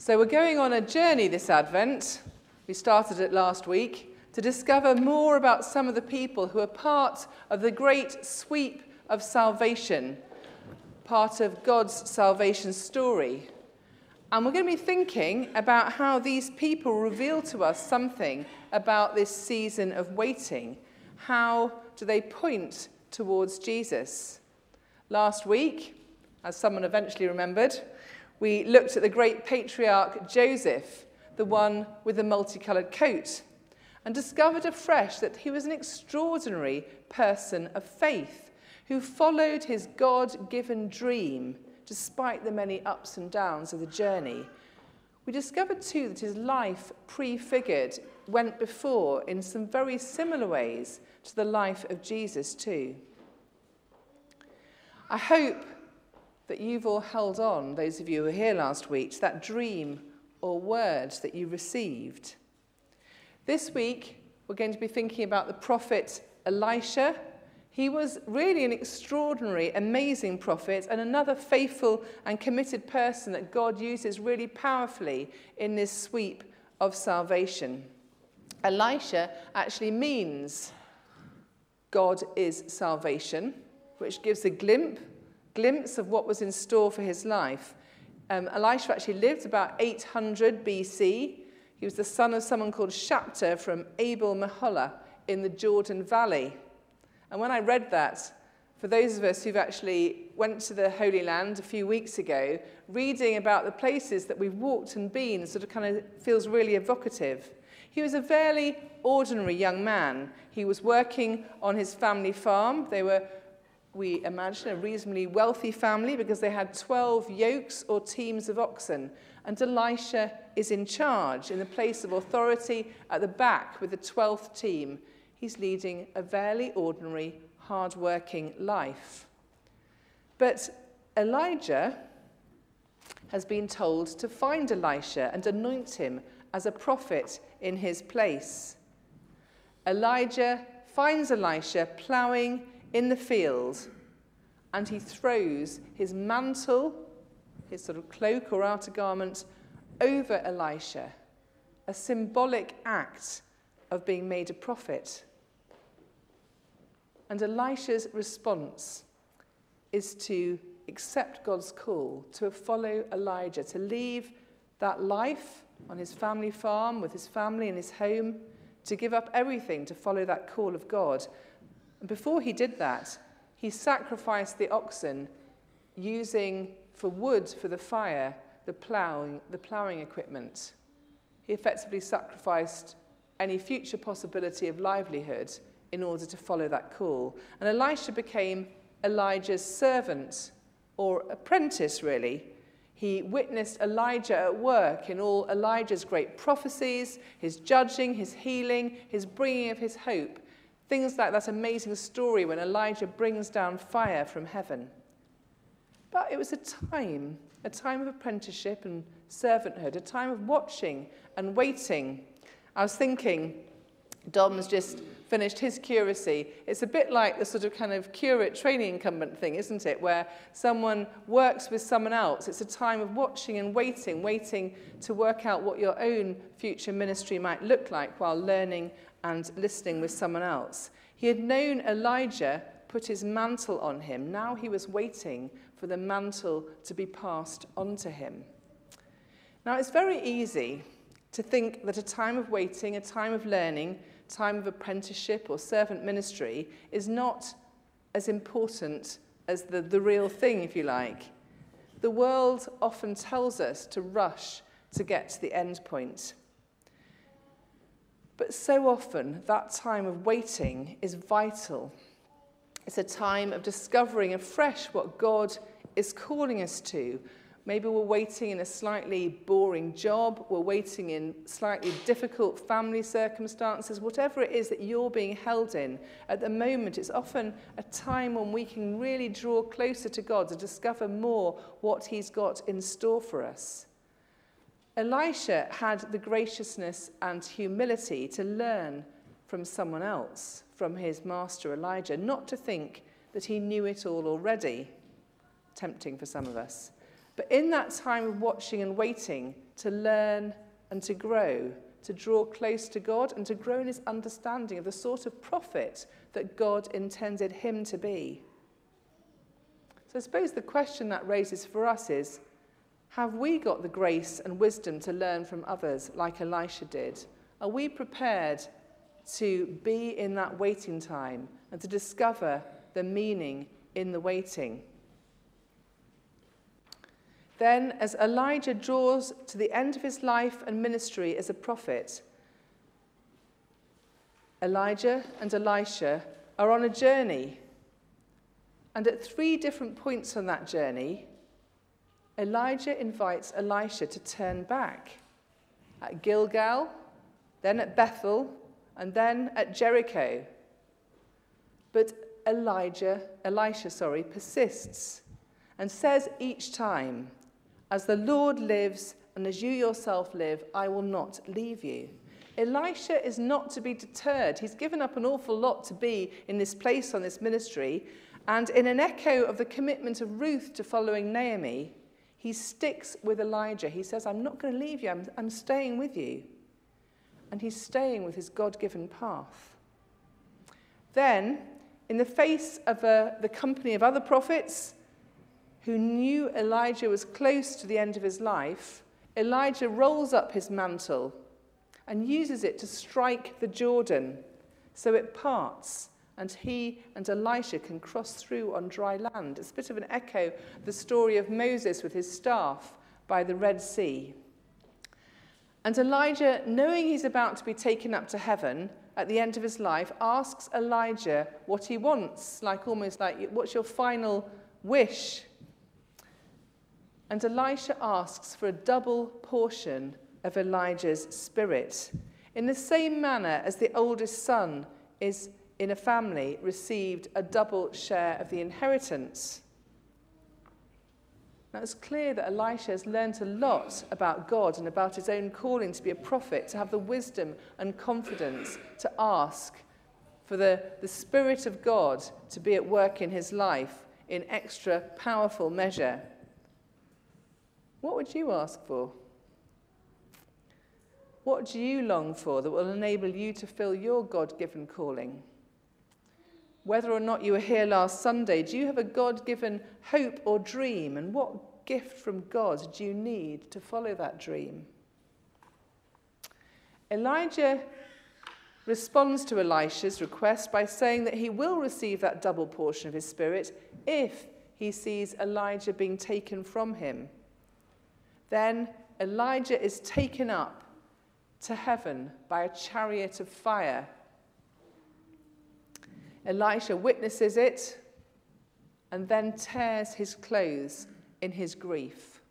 So we're going on a journey this Advent, we started it last week, to discover more about some of the people who are part of the great sweep of salvation, part of God's salvation story. And we're going to be thinking about how these people reveal to us something about this season of waiting. How do they point towards Jesus? Last week, as someone eventually remembered, we looked at the great patriarch Joseph, the one with the multicoloured coat, and discovered afresh that he was an extraordinary person of faith who followed his God-given dream despite the many ups and downs of the journey. We discovered too that his life prefigured went before in some very similar ways to the life of Jesus too. I hope that you've all held on, those of you who were here last week, to that dream or word that you received. This week, we're going to be thinking about the prophet Elisha. He was really an extraordinary, amazing prophet and another faithful and committed person that God uses really powerfully in this sweep of salvation. Elisha actually means God is salvation, which gives a glimpse of what was in store for his life. Elisha actually lived about 800 BC. He was the son of someone called Shapter from Abel Meholah in the Jordan Valley. And when I read that, for those of us who've actually went to the Holy Land a few weeks ago, reading about the places that we've walked and been sort of kind of feels really evocative. He was a fairly ordinary young man. He was working on his family farm. They were, we imagine, a reasonably wealthy family because they had 12 yokes or teams of oxen. And Elisha is in charge in the place of authority at the back with the 12th team. He's leading a fairly ordinary, hard-working life. But Elijah has been told to find Elisha and anoint him as a prophet in his place. Elijah finds Elisha ploughing in the field, and he throws his mantle, his sort of cloak or outer garment, over Elisha, a symbolic act of being made a prophet. And Elisha's response is to accept God's call, to follow Elijah, to leave that life on his family farm with his family and his home, to give up everything to follow that call of God. And before he did that, he sacrificed the oxen, using for wood for the fire the ploughing equipment. He effectively sacrificed any future possibility of livelihood in order to follow that call. And Elisha became Elijah's servant, or apprentice really. He witnessed Elijah at work in all Elijah's great prophecies, his judging, his healing, his bringing of his hope. Things like that amazing story when Elijah brings down fire from heaven. But it was a time of apprenticeship and servanthood, a time of watching and waiting. I was thinking, Dom's just finished his curacy. It's a bit like the sort of kind of curate training incumbent thing, isn't it? Where someone works with someone else. It's a time of watching and waiting to work out what your own future ministry might look like while learning and listening with someone else. He had known Elijah put his mantle on him. Now he was waiting for the mantle to be passed on to him. Now it's very easy to think that a time of waiting, a time of learning, time of apprenticeship or servant ministry is not as important as the real thing, if you like. The world often tells us to rush to get to the end point. But so often, that time of waiting is vital. It's a time of discovering afresh what God is calling us to. Maybe we're waiting in a slightly boring job, we're waiting in slightly difficult family circumstances, whatever it is that you're being held in. At the moment, it's often a time when we can really draw closer to God to discover more what he's got in store for us. Elisha had the graciousness and humility to learn from someone else, from his master Elijah, not to think that he knew it all already. Tempting for some of us. But in that time of watching and waiting, to learn and to grow, to draw close to God and to grow in his understanding of the sort of prophet that God intended him to be. So I suppose the question that raises for us is, have we got the grace and wisdom to learn from others like Elisha did? Are we prepared to be in that waiting time and to discover the meaning in the waiting? Then, as Elijah draws to the end of his life and ministry as a prophet, Elijah and Elisha are on a journey. And at 3 different points on that journey, Elijah invites Elisha to turn back. At Gilgal, then at Bethel, and then at Jericho. But Elisha persists and says each time, "As the Lord lives and as you yourself live, I will not leave you." Elisha is not to be deterred. He's given up an awful lot to be in this place on this ministry. And in an echo of the commitment of Ruth to following Naomi, he sticks with Elijah. He says, "I'm not going to leave you. I'm staying with you." And he's staying with his God-given path. Then, in the face of the company of other prophets who knew Elijah was close to the end of his life, Elijah rolls up his mantle and uses it to strike the Jordan so it parts and he and Elisha can cross through on dry land. It's a bit of an echo of the story of Moses with his staff by the Red Sea. And Elijah, knowing he's about to be taken up to heaven at the end of his life, asks Elijah what he wants, almost like, what's your final wish? And Elisha asks for a double portion of Elijah's spirit, in the same manner as the oldest son is in a family received a double share of the inheritance. Now it's clear that Elisha has learnt a lot about God and about his own calling to be a prophet, to have the wisdom and confidence to ask for the Spirit of God to be at work in his life in extra powerful measure. What would you ask for? What do you long for that will enable you to fill your God-given calling? Whether or not you were here last Sunday, do you have a God-given hope or dream? And what gift from God do you need to follow that dream? Elijah responds to Elisha's request by saying that he will receive that double portion of his spirit if he sees Elijah being taken from him. Then Elijah is taken up to heaven by a chariot of fire. Elisha witnesses it and then tears his clothes in his grief.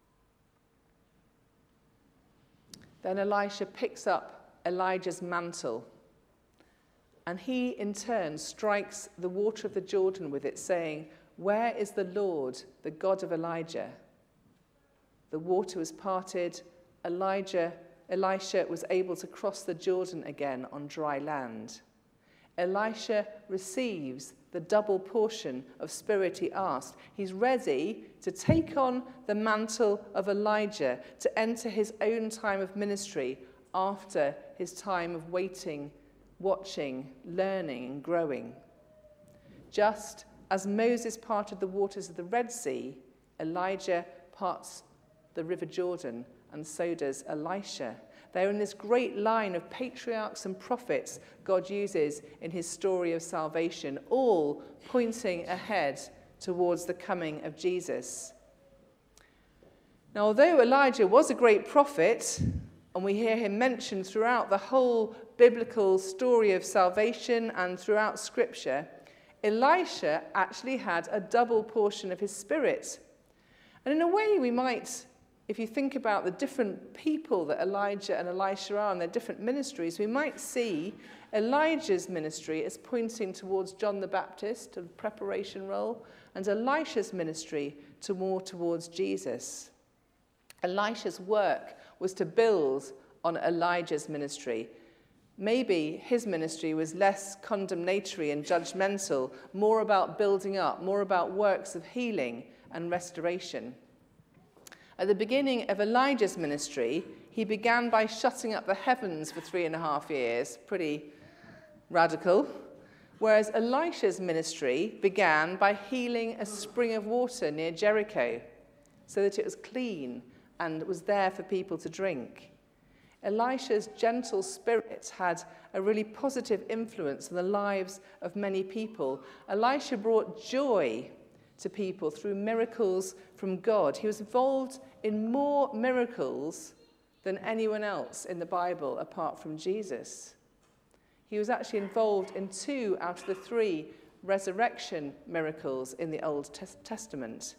Then Elisha picks up Elijah's mantle and he in turn strikes the water of the Jordan with it, saying, "Where is the Lord, the God of Elijah?" The water was parted. Elisha was able to cross the Jordan again on dry land. Elisha receives the double portion of spirit he asked. He's ready to take on the mantle of Elijah, to enter his own time of ministry after his time of waiting, watching, learning, and growing. Just as Moses parted the waters of the Red Sea, Elijah parts the River Jordan, and so does Elisha. They're in this great line of patriarchs and prophets God uses in his story of salvation, all pointing ahead towards the coming of Jesus. Now, although Elijah was a great prophet, and we hear him mentioned throughout the whole biblical story of salvation and throughout Scripture, Elisha actually had a double portion of his spirit. And in a way, we might, if you think about the different people that Elijah and Elisha are and their different ministries, we might see Elijah's ministry as pointing towards John the Baptist, a preparation role, and Elisha's ministry more towards Jesus. Elisha's work was to build on Elijah's ministry. Maybe his ministry was less condemnatory and judgmental, more about building up, more about works of healing and restoration. At the beginning of Elijah's ministry, he began by shutting up the heavens for 3.5 years. Pretty radical. Whereas Elisha's ministry began by healing a spring of water near Jericho so that it was clean and was there for people to drink. Elisha's gentle spirit had a really positive influence on the lives of many people. Elisha brought joy to people through miracles from God. He was involved in more miracles than anyone else in the Bible apart from Jesus. He was actually involved in 2 out of the 3 resurrection miracles in the Old Testament.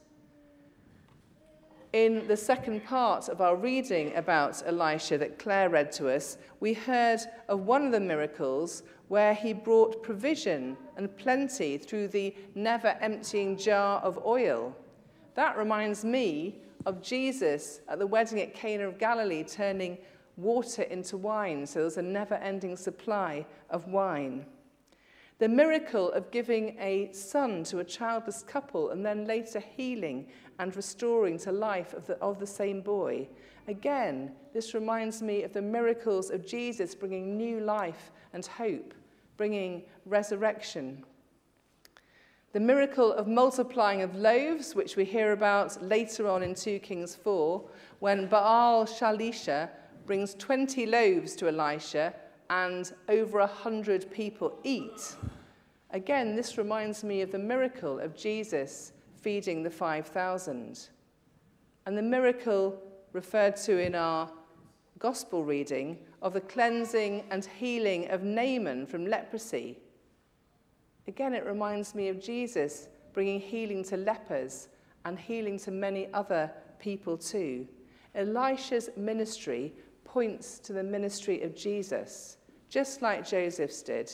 In the second part of our reading about Elisha that Claire read to us, we heard of one of the miracles where he brought provision and plenty through the never-emptying jar of oil. That reminds me of Jesus at the wedding at Cana of Galilee turning water into wine, so there's a never-ending supply of wine. The miracle of giving a son to a childless couple and then later healing and restoring to life of the same boy. Again, this reminds me of the miracles of Jesus bringing new life and hope, bringing resurrection. The miracle of multiplying of loaves, which we hear about later on in 2 Kings 4, when Baal Shalisha brings 20 loaves to Elisha and over 100 people eat. Again, this reminds me of the miracle of Jesus feeding the 5,000. And the miracle referred to in our gospel reading of the cleansing and healing of Naaman from leprosy. Again, it reminds me of Jesus bringing healing to lepers and healing to many other people too. Elisha's ministry points to the ministry of Jesus, just like Joseph's did.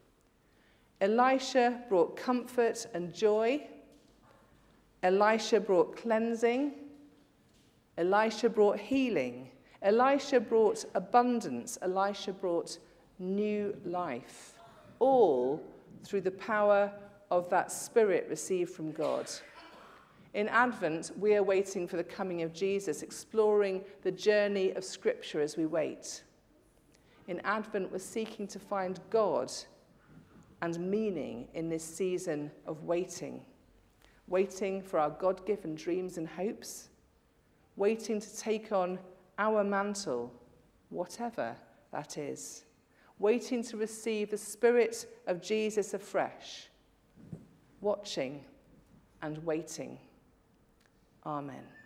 Elisha brought comfort and joy. Elisha brought cleansing. Elisha brought healing. Elisha brought abundance. Elisha brought new life, all through the power of that Spirit received from God. In Advent, we are waiting for the coming of Jesus, exploring the journey of Scripture as we wait. In Advent, we're seeking to find God and meaning in this season of waiting. Waiting for our God-given dreams and hopes. Waiting to take on our mantle, whatever that is. Waiting to receive the Spirit of Jesus afresh. Watching and waiting. Amen.